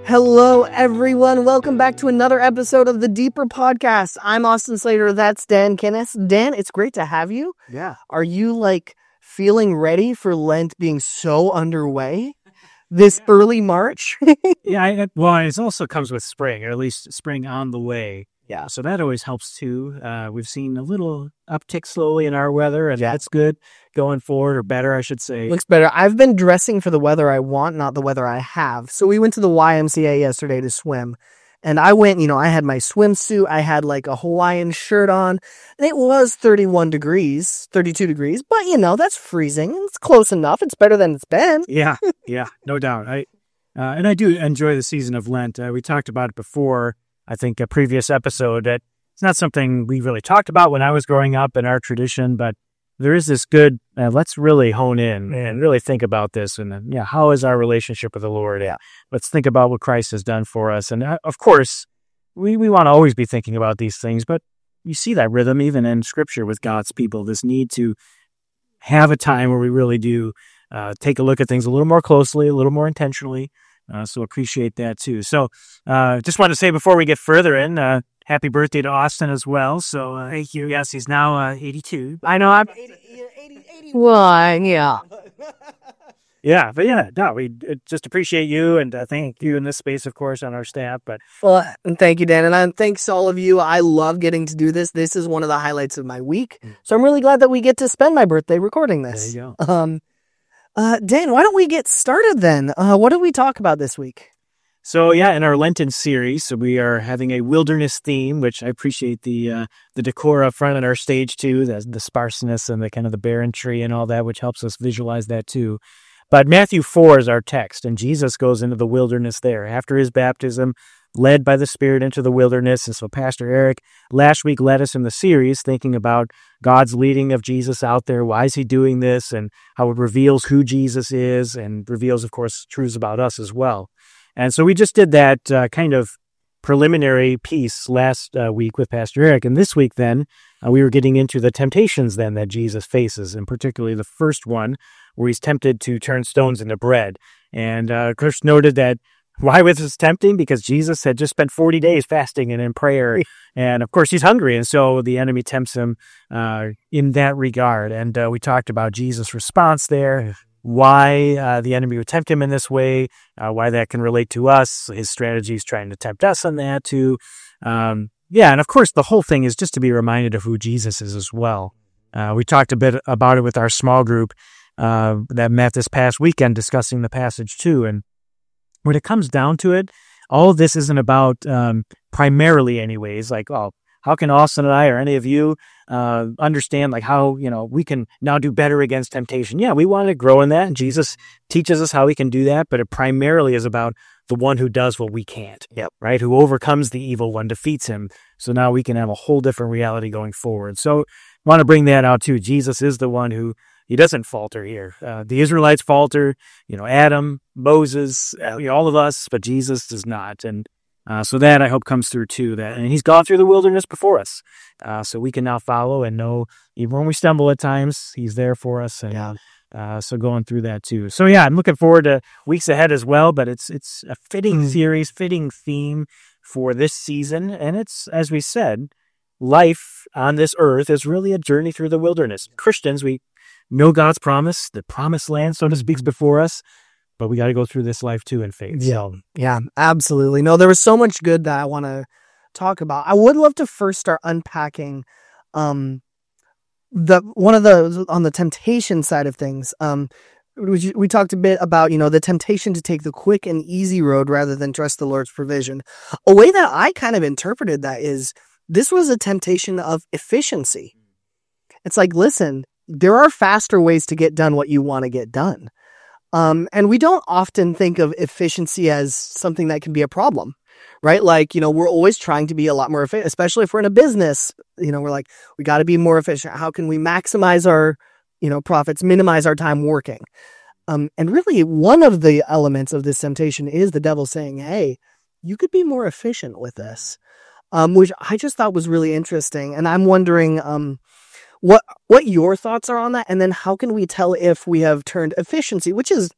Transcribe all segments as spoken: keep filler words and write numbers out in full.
Hello, everyone. Welcome back to another episode of the Deeper Podcast. I'm Austin Slater. That's Dan Kinnis. Dan, it's great to have you. Yeah. Are you like feeling ready for Lent being so underway this yeah. early March? yeah. I, well, it also comes with spring, or at least spring on the way. Yeah. So that always helps too. Uh, we've seen a little uptick slowly in our weather, and yeah. that's good going forward, or better, I should say. Looks better. I've been dressing for the weather I want, not the weather I have. So we went to the Y M C A yesterday to swim. And I went, you know, I had my swimsuit. I had like a Hawaiian shirt on. And it was thirty-one degrees, thirty-two degrees. But, you know, that's freezing. It's close enough. It's better than it's been. Yeah, yeah, no doubt. I uh, And I do enjoy the season of Lent. Uh, we talked about it before. I think a previous episode that it's not something we really talked about when I was growing up in our tradition, but there is this good, uh, let's really hone in and really think about this. And uh, yeah, how is our relationship with the Lord? Yeah. Let's think about what Christ has done for us. And uh, of course, we, we want to always be thinking about these things, but you see that rhythm even in Scripture with God's people, this need to have a time where we really do uh, take a look at things a little more closely, a little more intentionally. Uh, so appreciate that too. So uh, just want to say before we get further in, uh, happy birthday to Austin as well. So uh, thank you. Yes, he's now uh, eighty-two. I know. I'm eighty, eighty, eighty-one. Yeah. Yeah, but yeah, no, we uh, just appreciate you and uh, thank you in this space, of course, on our staff. But well, and thank you, Dan, and I, thanks to all of you. I love getting to do this. This is one of the highlights of my week, so I'm really glad that we get to spend my birthday recording this. There you go. Um, uh, Dan, why don't we get started then? Uh, what did we talk about this week? So yeah, in our Lenten series, so we are having a wilderness theme, which I appreciate the uh, the decor up front on our stage too, the, the sparseness and the kind of the barren tree and all that, which helps us visualize that too. But Matthew four is our text, and Jesus goes into the wilderness there after his baptism, led by the Spirit into the wilderness. And so Pastor Eric last week led us in the series thinking about God's leading of Jesus out there. Why is he doing this? And how it reveals who Jesus is and reveals, of course, truths about us as well. And so we just did that uh, kind of preliminary piece last uh, week with Pastor Eric. And this week then, uh, we were getting into the temptations then that Jesus faces, and particularly the first one where he's tempted to turn stones into bread. And uh, Chris noted that why was this tempting? Because Jesus had just spent forty days fasting and in prayer. And of course, he's hungry. And so the enemy tempts him uh, in that regard. And uh, we talked about Jesus' response there, why uh, the enemy would tempt him in this way, uh, why that can relate to us, his strategies trying to tempt us on that too. Um, yeah, and of course, the whole thing is just to be reminded of who Jesus is as well. Uh, we talked a bit about it with our small group uh, that met this past weekend discussing the passage too. And when it comes down to it, all of this isn't about, um, primarily anyways, like, oh, how can Austin and I or any of you uh, understand like how, you know, we can now do better against temptation? Yeah, we want to grow in that. And Jesus teaches us how we can do that. But it primarily is about the one who does what we can't, yep. right? Who overcomes the evil one, defeats him. So now we can have a whole different reality going forward. So I want to bring that out too. Jesus is the one who, he doesn't falter here. Uh, the Israelites falter, you know, Adam, Moses, uh, you know, all of us, but Jesus does not. And Uh, so that I hope comes through too. That and he's gone through the wilderness before us, uh, so we can now follow and know even when we stumble at times, he's there for us. And yeah. uh, so going through that too. So yeah, I'm looking forward to weeks ahead as well. But it's it's a fitting mm. series, fitting theme for this season, and it's, as we said, life on this earth is really a journey through the wilderness. Christians, we know God's promise, the promised land, so to speak, before us. But we got to go through this life too in faith. Yeah, yeah, absolutely. No, there was so much good that I want to talk about. I would love to first start unpacking um, the one of the on the temptation side of things. Um, we, we talked a bit about, you know, the temptation to take the quick and easy road rather than trust the Lord's provision. A way that I kind of interpreted that is this was a temptation of efficiency. It's like, listen, there are faster ways to get done what you want to get done. Um, and we don't often think of efficiency as something that can be a problem, right? Like, you know, we're always trying to be a lot more efficient, especially if we're in a business. You know, we're like, we got to be more efficient. How can we maximize our, you know, profits, minimize our time working? Um, and really, one of the elements of this temptation is the devil saying, hey, you could be more efficient with this, um, which I just thought was really interesting. And I'm wondering, um, What what your thoughts are on that, and then how can we tell if we have turned efficiency, which is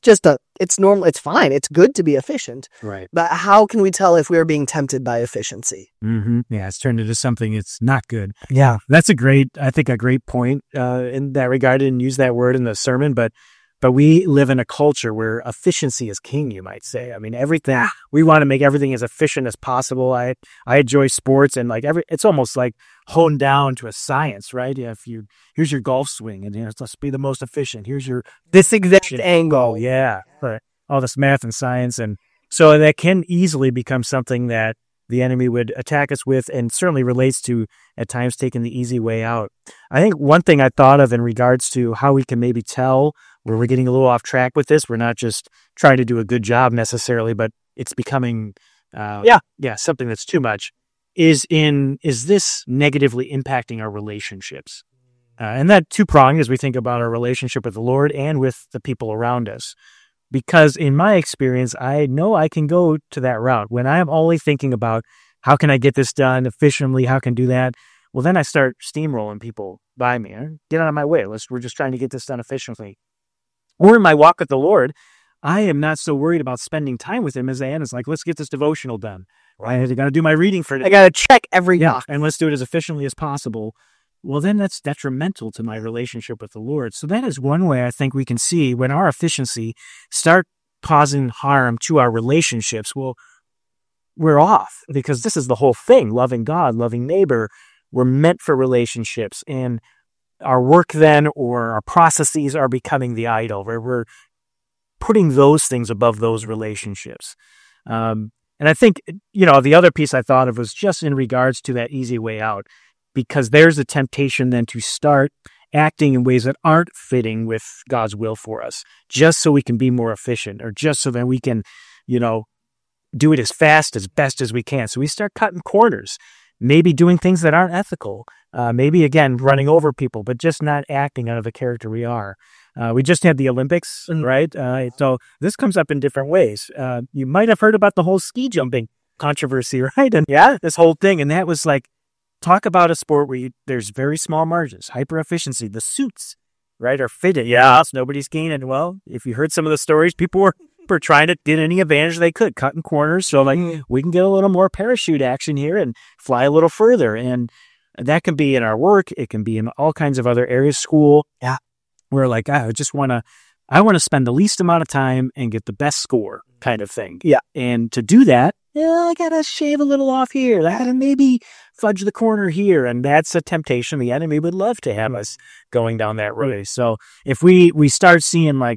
just a, it's normal. It's fine. It's good to be efficient. Right. But how can we tell if we're being tempted by efficiency? Mm-hmm. Yeah, it's turned into something it's not good. Yeah. That's a great, I think, a great point uh, in that regard. I didn't use that word in the sermon, but but we live in a culture where efficiency is king, you might say. I mean, everything, we want to make everything as efficient as possible. I I enjoy sports, and like every, it's almost like honed down to a science, right? Yeah, if you, here's your golf swing, and you know, let's be the most efficient. Here's your this exact angle. Yeah, right. All this math and science, and so that can easily become something that the enemy would attack us with, and certainly relates to at times taking the easy way out. I think one thing I thought of in regards to how we can maybe tell where we're getting a little off track with this, we're not just trying to do a good job necessarily, but it's becoming, uh, yeah, yeah, something that's too much. Is in is this negatively impacting our relationships? Uh, and that two pronged as we think about our relationship with the Lord and with the people around us. Because in my experience, I know I can go to that route. When I'm only thinking about how can I get this done efficiently, how can I do that, well, then I start steamrolling people by me. Get out of my way. Let's, we're just trying to get this done efficiently. Or in my walk with the Lord, I am not so worried about spending time with him as I am. It's like, let's get this devotional done. Right? I got to do my reading for it. I got to check every yeah, box. and let's do it as efficiently as possible. Well, then that's detrimental to my relationship with the Lord. So that is one way I think we can see when our efficiency start causing harm to our relationships. Well, we're off, because this is the whole thing. Loving God, loving neighbor. We're meant for relationships, and our work then or our processes are becoming the idol, where we're putting those things above those relationships. Um, and I think, you know, the other piece I thought of was just in regards to that easy way out, because there's a temptation then to start acting in ways that aren't fitting with God's will for us, just so we can be more efficient, or just so that we can, you know, do it as fast, as best as we can. So we start cutting corners, maybe doing things that aren't ethical, uh, maybe, again, running over people, but just not acting out of the character we are. Uh, we just had the Olympics, right? Uh, so this comes up in different ways. Uh, you might have heard about the whole ski jumping controversy, right? And yeah, this whole thing. And that was like, talk about a sport where you, there's very small margins, hyper efficiency. The suits, right, are fitted. Yeah, nobody's gaining. Well, if you heard some of the stories, people were, were trying to get any advantage they could, cutting corners. So like, mm. we can get a little more parachute action here and fly a little further. And that can be in our work. It can be in all kinds of other areas, school. Yeah. We're like, I just want to, I want to spend the least amount of time and get the best score kind of thing. Yeah. And to do that, yeah, I got to shave a little off here. I got to maybe fudge the corner here. And that's a temptation. The enemy would love to have us going down that road. So if we, we start seeing like,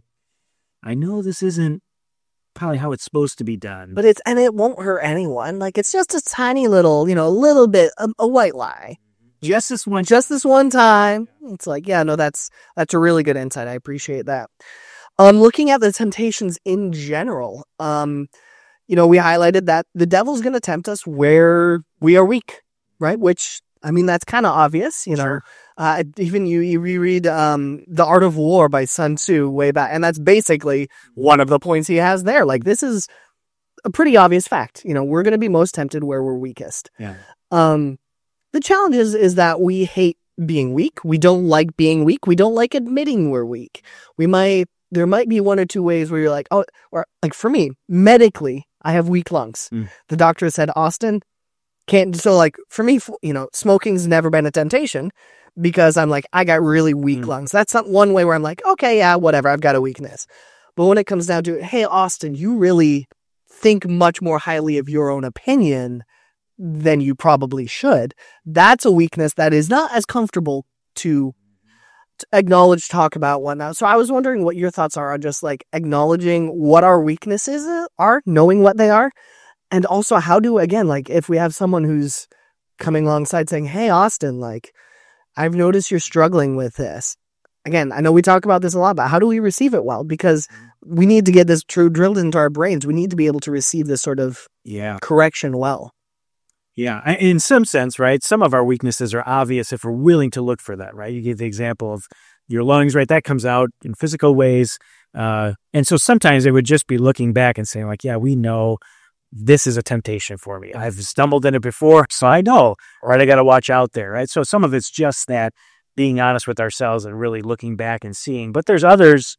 I know this isn't probably how it's supposed to be done. But it's, and it won't hurt anyone. Like, it's just a tiny little, you know, a little bit, a, a white lie. Just this one, just this one time. It's like, yeah, no, that's, that's a really good insight. I appreciate that. Um, looking at the temptations in general, um, you know, we highlighted that the devil's going to tempt us where we are weak, right? Which, I mean, that's kind of obvious, you know. Sure. Uh, even you, you reread um, The Art of War by Sun Tzu way back, and that's basically one of the points he has there. Like, this is a pretty obvious fact. You know, we're going to be most tempted where we're weakest. Yeah. Um, the challenge is, is that we hate being weak. We don't like being weak. We don't like admitting we're weak. We might, there might be one or two ways where you're like, oh, or like for me, medically, I have weak lungs. Mm. The doctor said, Austin, can't, so like for me, you know, smoking's never been a temptation because I'm like, I got really weak mm. lungs. That's not one way where I'm like, okay, yeah, whatever, I've got a weakness. But when it comes down to it, hey, Austin, you really think much more highly of your own opinion than you probably should. That's a weakness that is not as comfortable to, to acknowledge, talk about, whatnot. So I was wondering what your thoughts are on just like acknowledging what our weaknesses are, knowing what they are, and also how do, again, like if we have someone who's coming alongside saying, hey, Austin, like I've noticed you're struggling with this. Again, I know we talk about this a lot, but how do we receive it well? Because we need to get this true drilled into our brains. We need to be able to receive this sort of yeah. correction well. Yeah, in some sense, right? Some of our weaknesses are obvious if we're willing to look for that, right? You gave the example of your lungs, right? That comes out in physical ways. Uh, and so sometimes it would just be looking back and saying like, yeah, we know this is a temptation for me. I've stumbled in it before, so I know, right? I got to watch out there, right? So some of it's just that being honest with ourselves and really looking back and seeing. But there's others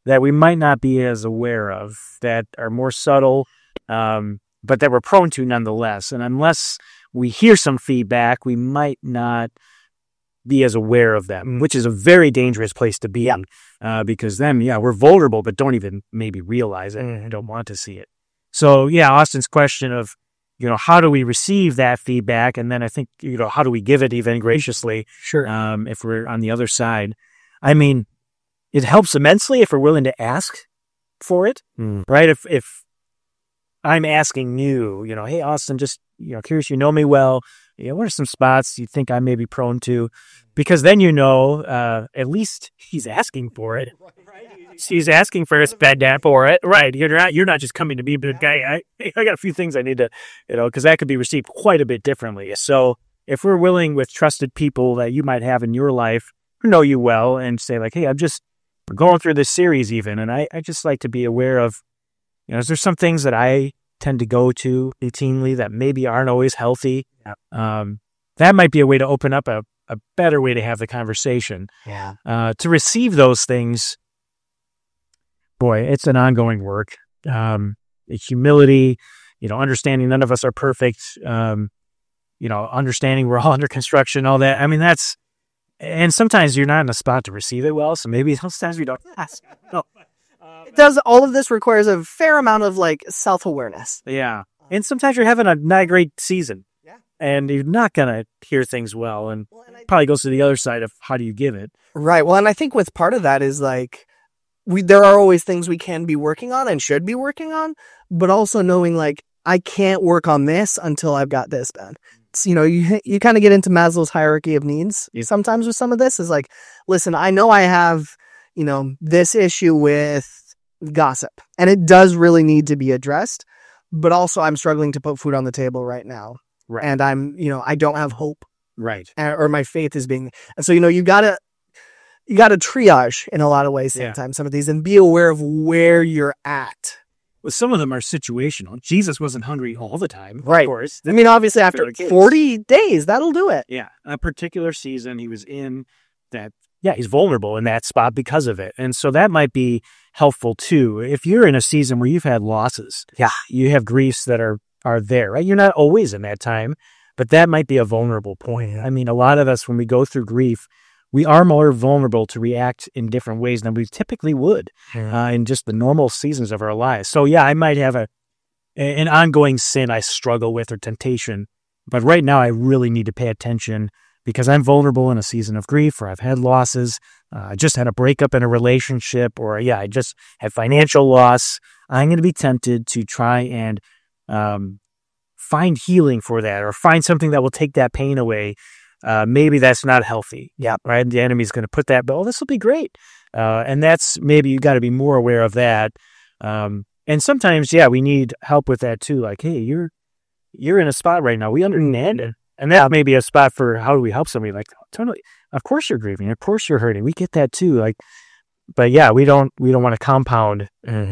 that we might not be as aware of, that are more subtle, um, but that we're prone to nonetheless. And unless we hear some feedback, we might not be as aware of them, which is a very dangerous place to be. Yeah. Uh, because then, yeah, we're vulnerable, but don't even maybe realize it and don't want to see it. So, yeah, Austin's question of, you know, how do we receive that feedback? And then I think, you know, how do we give it even graciously? Sure. Um, if we're on the other side. I mean, it helps immensely if we're willing to ask for it, Mm. right? If if I'm asking you, you know, hey, Austin, just, you know, curious, you know me well. You know, what are some spots you think I may be prone to? Because then, you know, uh, at least he's asking for it. He's asking for his bed down for it. Right. You're not, you're not just coming to me, but guy, I, I got a few things I need to, you know, because that could be received quite a bit differently. So if we're willing with trusted people that you might have in your life who know you well and say like, hey, I'm just going through this series even, and I, I just like to be aware of, you know, is there some things that I tend to go to routinely that maybe aren't always healthy? Yeah. Um, that might be a way to open up a, a better way to have the conversation. Yeah. Uh, to receive those things, boy, it's an ongoing work. Um, humility, you know, understanding none of us are perfect, um, you know, understanding we're all under construction, all that. I mean, that's, and sometimes you're not in a spot to receive it well, so maybe sometimes we don't ask. No. It does, all of this requires a fair amount of like self-awareness. Yeah. And sometimes you're having a not great season. Yeah. And you're not going to hear things well. And, Well, and I- probably goes to the other side of how do you give it? Right. Well, and I think with part of that is like, we, there are always things we can be working on and should be working on, but also knowing like, I can't work on this until I've got this done. It's, you know, you, you kind of get into Maslow's hierarchy of needs. Yeah. Sometimes with some of this is like, listen, I know I have, you know, this issue with gossip and it does really need to be addressed, but also I'm struggling to put food on the table right now. Right. And I'm, you know, I don't have hope. Right. Or my faith is being, and so, you know, you gotta, you gotta triage in a lot of ways Yeah. sometimes some of these and be aware of where you're at. Well, some of them are situational. Jesus wasn't hungry all the time. Right. Of course. I mean, obviously after Fair case. forty days, that'll do it. Yeah. A particular season he was in that, yeah, he's vulnerable in that spot because of it. And so that might be helpful too. If you're in a season where you've had losses, Yeah. you have griefs that are, are there, right? You're not always in that time, but that might be a vulnerable point. I mean, a lot of us, when we go through grief, we are more vulnerable to react in different ways than we typically would uh, in just the normal seasons of our lives. So yeah, I might have a an ongoing sin I struggle with or temptation, but right now I really need to pay attention because I'm vulnerable in a season of grief, or I've had losses. Uh, I just had a breakup in a relationship, or yeah, I just had financial loss. I'm going to be tempted to try and um, find healing for that, or find something that will take that pain away. Uh, maybe that's not healthy. Yeah. Right. The enemy's going to put that, but oh, this will be great. Uh, and that's, maybe you got to be more aware of that. Um, and sometimes, yeah, we need help with that too. Like, hey, you're, you're in a spot right now. We understand it. And that may be a spot for how do we help somebody? Like, totally. Of course you're grieving. Of course you're hurting. We get that too. Like, but yeah, we don't, we don't want to compound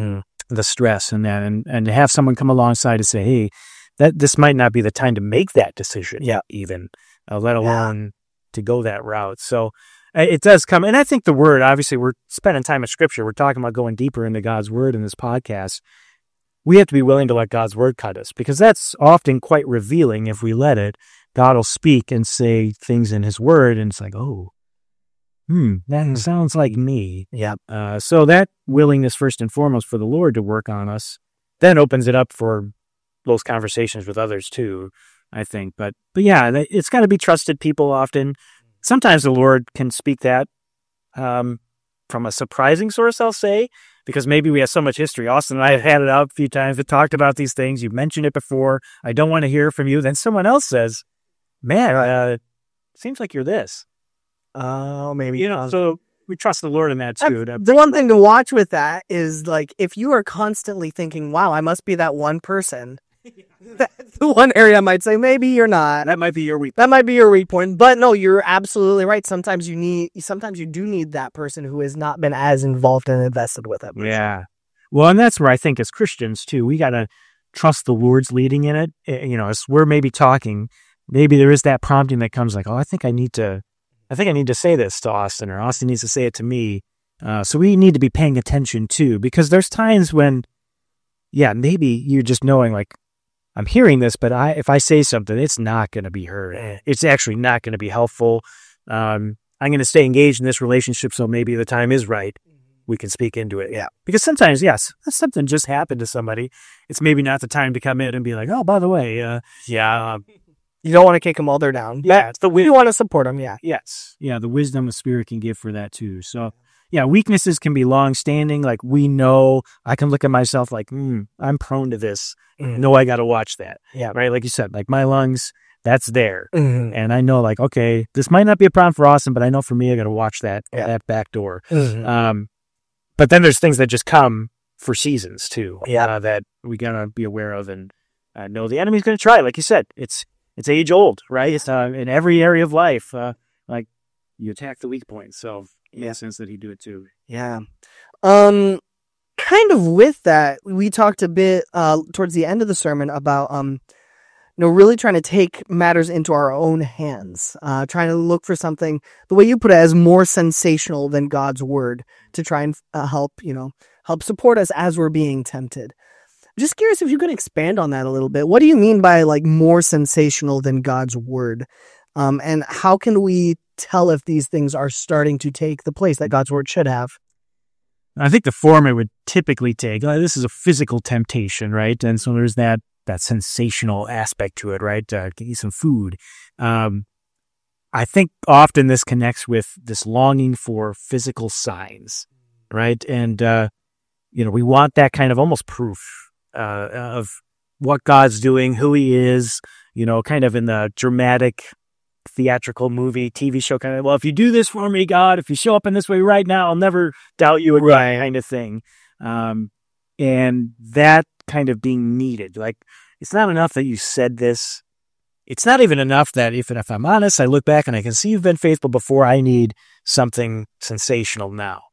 the stress and that, and, and to have someone come alongside to say, hey, that this might not be the time to make that decision. Yeah. Even. Uh, let alone to go that route. So uh, it does come. And I think the word, obviously, we're spending time in scripture. We're talking about going deeper into God's word in this podcast. We have to be willing to let God's word cut us, because that's often quite revealing. If we let it, God will speak and say things in his word. And it's like, oh, hmm, that sounds like me. Yeah. Uh, so that willingness, first and foremost, for the Lord to work on us, then opens it up for those conversations with others too, I think. But, but yeah, it's got to be trusted people often. Sometimes the Lord can speak that um, from a surprising source, I'll say, because maybe we have so much history. Austin and I have had it out a few times. We talked about these things. You've mentioned it before. I don't want to hear from you. Then someone else says, man, uh, seems like you're this. Oh, maybe. You know, so we trust the Lord in that too. Uh, the one thing to watch with that is like, if you are constantly thinking, wow, I must be that one person, that's the one area I might say, maybe you're not. That might be your weak. That might be your weak point. But no, you're absolutely right. Sometimes you need, sometimes you do need that person who has not been as involved and invested with it. Yeah. Well, and that's where I think as Christians too, we got to trust the Lord's leading in it. You know, as we're maybe talking, maybe there is that prompting that comes like, oh, I think I need to, I think I need to say this to Austin, or Austin needs to say it to me. Uh, so we need to be paying attention too, because there's times when, yeah, maybe you're just knowing like, I'm hearing this, but I if I say something, it's not going to be heard. It's actually not going to be helpful. Um, I'm going to stay engaged in this relationship, so maybe the time is right. We can speak into it. Yeah. Because sometimes, yes, something just happened to somebody. It's maybe not the time to come in and be like, oh, by the way, uh, yeah. Um, you don't want to kick them while they're down. Yeah. It's the wi- you want to support them, yeah. Yes. Yeah, the wisdom the Spirit can give for that too. So, yeah, weaknesses can be long-standing. Like, we know, I can look at myself like, mm, I'm prone to this. Mm. No, I got to watch that. Yeah. Right? Like you said, like my lungs, that's there. Mm-hmm. And I know like, okay, this might not be a problem for Austin, but I know for me, I got to watch that, yeah. that back door. Mm-hmm. Um, but then there's things that just come for seasons too. Yeah. Uh, that we got to be aware of and uh, know the enemy's going to try. Like you said, it's, it's age old, right? It's uh, in every area of life. Uh, like you attack the weak points. So in yeah. the sense that he do it too. Yeah. Um, kind of with that, we talked a bit uh, towards the end of the sermon about, um, you know, really trying to take matters into our own hands, uh, trying to look for something, the way you put it, as more sensational than God's word to try and uh, help, you know, help support us as we're being tempted. Just curious if you could expand on that a little bit. What do you mean by like more sensational than God's word? Um, and how can we tell if these things are starting to take the place that God's word should have? I think the form it would typically take, uh, this is a physical temptation, right? And so there's that that sensational aspect to it, right? Uh, eat some food. Um, I think often this connects with this longing for physical signs, right? And, uh, you know, we want that kind of almost proof uh, of what God's doing, who he is, you know, kind of in the dramatic theatrical movie, T V show kind of, well, if you do this for me, God, if you show up in this way right now, I'll never doubt you again, right. kind of thing. Um, and that kind of being needed, like, it's not enough that you said this. It's not even enough that if, if I'm honest, I look back and I can see you've been faithful before. I need something sensational now.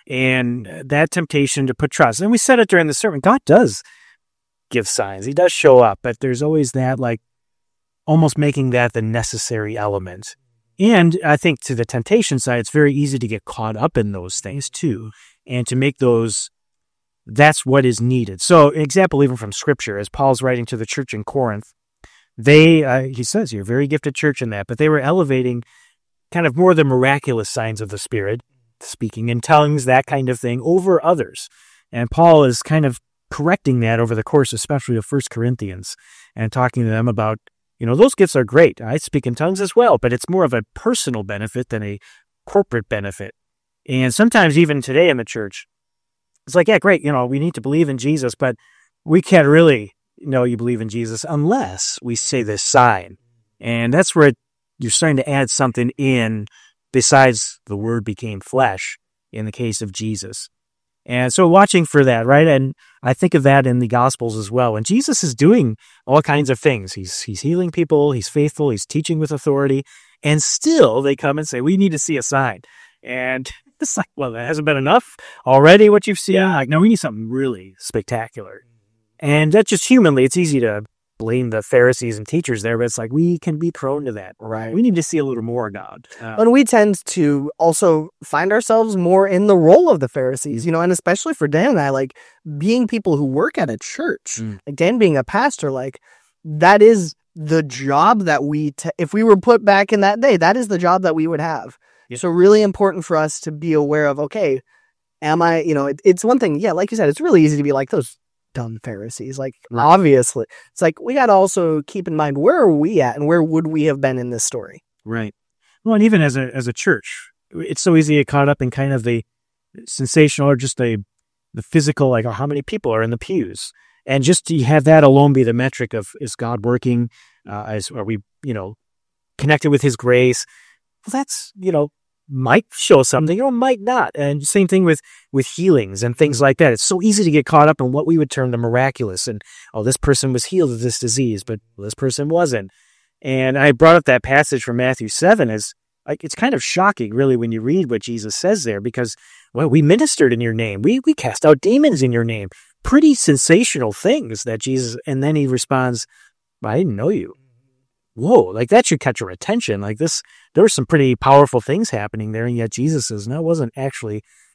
And that temptation to put trust, and we said it during the sermon, God does give signs. He does show up, but there's always that, like, almost making that the necessary element. And I think to the temptation side, it's very easy to get caught up in those things too, and to make those, that's what is needed. So an example even from Scripture, as Paul's writing to the church in Corinth, they, uh, he says, you're a very gifted church in that, but they were elevating kind of more the miraculous signs of the Spirit, speaking in tongues, that kind of thing, over others. And Paul is kind of correcting that over the course, especially of First Corinthians, and talking to them about, you know, those gifts are great. I speak in tongues as well, but it's more of a personal benefit than a corporate benefit. And sometimes even today in the church, it's like, yeah, great, you know, we need to believe in Jesus, but we can't really know you believe in Jesus unless we say this sign. And that's where it, you're starting to add something in besides the word became flesh in the case of Jesus. And so watching for that, right? And I think of that in the Gospels as well. And Jesus is doing all kinds of things. He's he's healing people. He's faithful. He's teaching with authority. And still they come and say, we need to see a sign. And it's like, well, that hasn't been enough already, what you've seen. Like, no, we need something really spectacular. And that's just humanly, it's easy to blame the Pharisees and teachers there, but it's like, we can be prone to that. Right. We need to see a little more God. Uh, and we tend to also find ourselves more in the role of the Pharisees, you know, and especially for Dan and I, like being people who work at a church, mm. like Dan being a pastor, like that is the job that we, t- if we were put back in that day, that is the job that we would have. Yeah. So really important for us to be aware of, okay, am I, you know, it, it's one thing. Yeah. Like you said, it's really easy to be like those dumb Pharisees. Like, right. Obviously, it's like, we got to also keep in mind, where are we at and where would we have been in this story? Right. Well, and even as a, as a church, it's so easy to get caught up in kind of the sensational or just the, the physical, like, oh, how many people are in the pews? And just to have that alone be the metric of, is God working? Uh, is, are we, you know, connected with his grace? Well, that's, you know, might show something, you know, might not. And same thing with, with healings and things like that. It's so easy to get caught up in what we would term the miraculous. And, oh, this person was healed of this disease, but this person wasn't. And I brought up that passage from Matthew seven as, like, it's kind of shocking, really, when you read what Jesus says there, because, well, we ministered in your name. We, we cast out demons in your name. Pretty sensational things that Jesus, and then he responds, I didn't know you. Whoa, like that should catch your attention. Like this, there were some pretty powerful things happening there, and yet Jesus says, no, it wasn't actually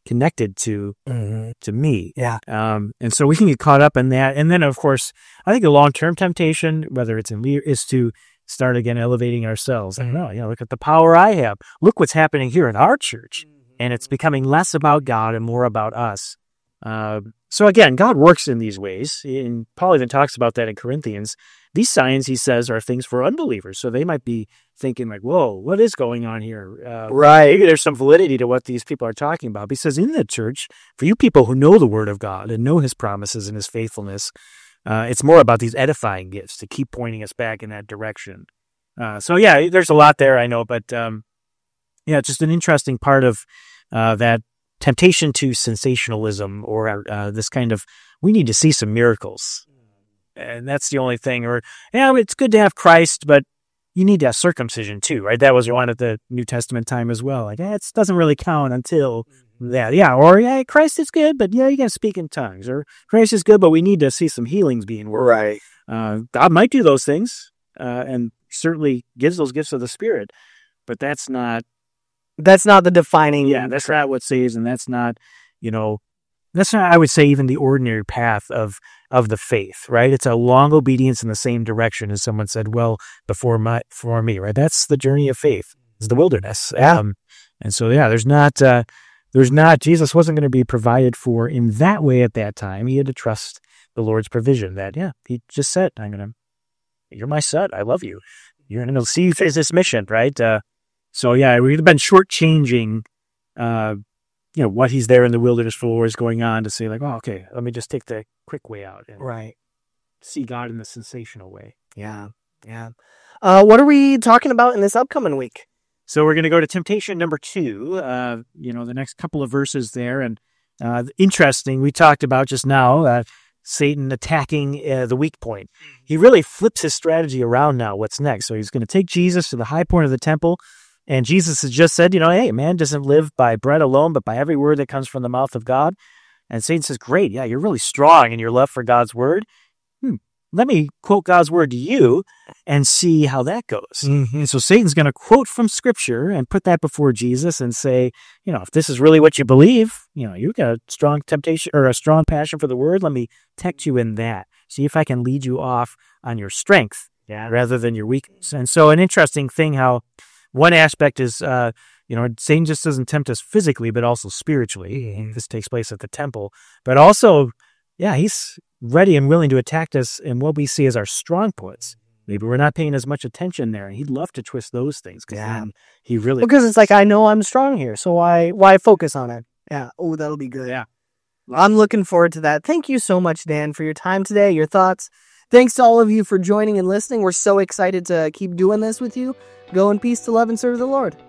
connected to Mm-hmm. to me. Yeah. Um, and so we can get caught up in that. And then, of course, I think the long-term temptation, whether it's in leader, is to start again elevating ourselves. I don't know, you know, look at the power I have. Look what's happening here in our church. And it's becoming less about God and more about us. Uh, so again, God works in these ways. And Paul even talks about that in Corinthians. These signs, he says, are things for unbelievers. So they might be thinking like, whoa, what is going on here? Uh, Right. Maybe there's some validity to what these people are talking about. But he says in the church, for you people who know the word of God and know his promises and his faithfulness, uh, it's more about these edifying gifts to keep pointing us back in that direction. Uh, so yeah, there's a lot there, I know, but um, yeah, it's just an interesting part of uh, that temptation to sensationalism or uh, this kind of, we need to see some miracles. And that's the only thing. Or, yeah, it's good to have Christ, but you need to have circumcision too, right? That was one at the New Testament time as well. Like, eh, it doesn't really count until that. Yeah, or yeah, Christ is good, but yeah, you got to speak in tongues. Or Christ is good, but we need to see some healings being worked. Right. Uh, God might do those things uh, and certainly gives those gifts of the Spirit, but that's not, That's not the defining. yeah, that's not what saves, and that's not, you know, that's not, I would say, even the ordinary path of of the faith, right? It's a long obedience in the same direction as someone said, well, before my, for me, right? That's the journey of faith, is the wilderness. Yeah. Um, and so, yeah, there's not, uh, there's not, Jesus wasn't going to be provided for in that way at that time. He had to trust the Lord's provision that, yeah, he just said, I'm going to, you're my son, I love you. You're going to see you face this mission, right? Uh, so, yeah, we've been shortchanging, uh, you know, what he's there in the wilderness for is going on to say like, oh, okay, let me just take the quick way out and Right. see God in the sensational way. Yeah. Yeah. Uh, what are we talking about in this upcoming week? So we're going to go to temptation number two, uh, you know, the next couple of verses there. And uh, interesting, we talked about just now, uh, Satan attacking uh, the weak point. He really flips his strategy around now. What's next? So he's going to take Jesus to the high point of the temple. And Jesus has just said, you know, hey, man doesn't live by bread alone, but by every word that comes from the mouth of God. And Satan says, great, yeah, you're really strong in your love for God's word. Hmm. Let me quote God's word to you and see how that goes. Mm-hmm. And so Satan's going to quote from Scripture and put that before Jesus and say, you know, if this is really what you believe, you know, you've got a strong temptation or a strong passion for the word. Let me tempt you in that. See if I can lead you off on your strength Yeah. rather than your weakness. And so an interesting thing how one aspect is, uh, you know, Satan just doesn't tempt us physically, but also spiritually. Mm-hmm. This takes place at the temple. But also, yeah, he's ready and willing to attack us in what we see as our strong points. Maybe we're not paying as much attention there. He'd love to twist those things. Yeah. Then he really... Because it's like, I know I'm strong here, so why why focus on it? Yeah. Oh, that'll be good. Yeah. I'm looking forward to that. Thank you so much, Dan, for your time today, your thoughts. Thanks to all of you for joining and listening. We're so excited to keep doing this with you. Go in peace to love and serve the Lord.